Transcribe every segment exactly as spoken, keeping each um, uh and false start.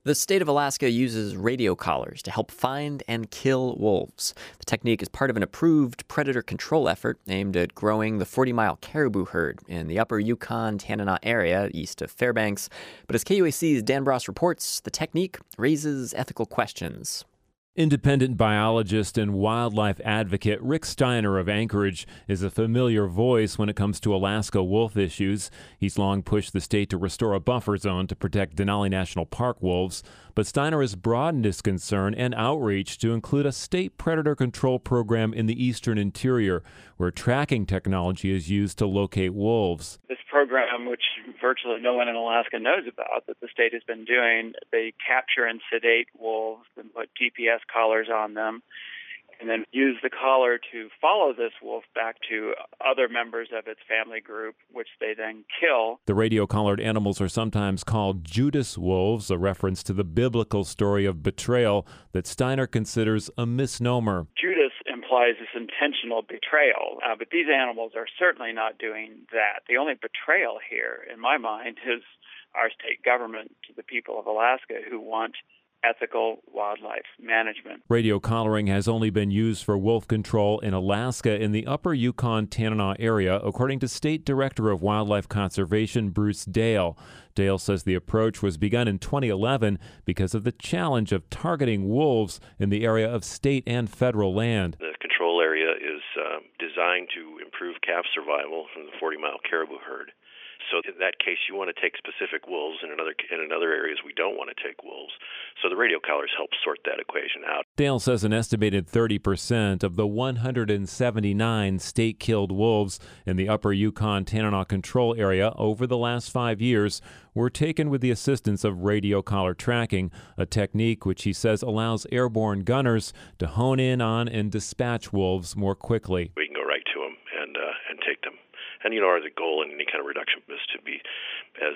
The state of Alaska uses radio collars to help find and kill wolves. The technique is part of an approved predator control effort aimed at growing the forty-mile caribou herd in the upper Yukon-Tanana area east of Fairbanks. But as K U A C's Dan Bross reports, the technique raises ethical questions. Independent biologist and wildlife advocate Rick Steiner of Anchorage is a familiar voice when it comes to Alaska wolf issues. He's long pushed the state to restore a buffer zone to protect Denali National Park wolves. But Steiner has broadened his concern and outreach to include a state predator control program in the eastern interior, where tracking technology is used to locate wolves. This program, which virtually no one in Alaska knows about, that the state has been doing, they capture and sedate wolves and put G P S collars on them, and then use the collar to follow this wolf back to other members of its family group, which they then kill. The radio-collared animals are sometimes called Judas wolves, a reference to the biblical story of betrayal that Steiner considers a misnomer. Judas implies this intentional betrayal, uh, but these animals are certainly not doing that. The only betrayal here, in my mind, is our state government to the people of Alaska who want ethical wildlife management. Radio collaring has only been used for wolf control in Alaska in the upper Yukon-Tanana area, according to State Director of Wildlife Conservation Bruce Dale. Dale says the approach was begun in twenty eleven because of the challenge of targeting wolves in the area of state and federal land. The control area is uh, designed to improve calf survival from the forty-mile caribou herd. So in that case, you want to take specific wolves, and in other, and in other areas we don't want to take wolves. So the radio collars help sort that equation out. Dale says an estimated thirty percent of the one hundred seventy-nine state-killed wolves in the upper Yukon-Tanana control area over the last five years were taken with the assistance of radio collar tracking, a technique which he says allows airborne gunners to hone in on and dispatch wolves more quickly. We can go right to them and, uh, and take them. And, you know, our goal in any kind of reduction is to be as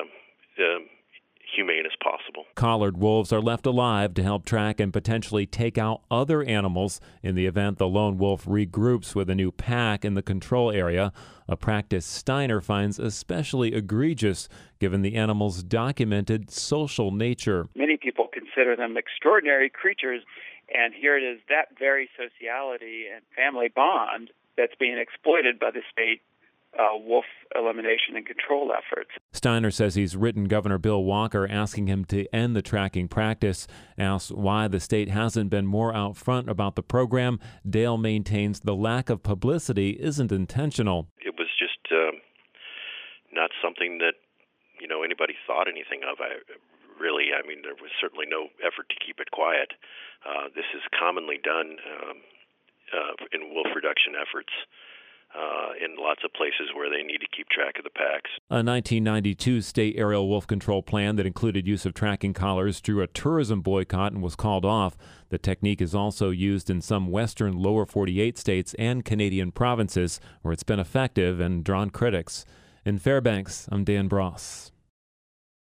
uh, uh, humane as possible. Collared wolves are left alive to help track and potentially take out other animals in the event the lone wolf regroups with a new pack in the control area, a practice Steiner finds especially egregious given the animal's documented social nature. Many people consider them extraordinary creatures, and here it is that very sociality and family bond that's being exploited by the state Uh, wolf elimination and control efforts. Steiner says he's written Governor Bill Walker asking him to end the tracking practice. Asked why the state hasn't been more out front about the program, Dale maintains the lack of publicity isn't intentional. It was just uh, not something that, you know, anybody thought anything of. I, really, I mean, there was certainly no effort to keep it quiet. Uh, this is commonly done um, uh, in wolf reduction efforts. Uh, in lots of places where they need to keep track of the packs. A nineteen ninety-two state aerial wolf control plan that included use of tracking collars drew a tourism boycott and was called off. The technique is also used in some western lower forty-eight states and Canadian provinces where it's been effective and drawn critics. In Fairbanks, I'm Dan Bross.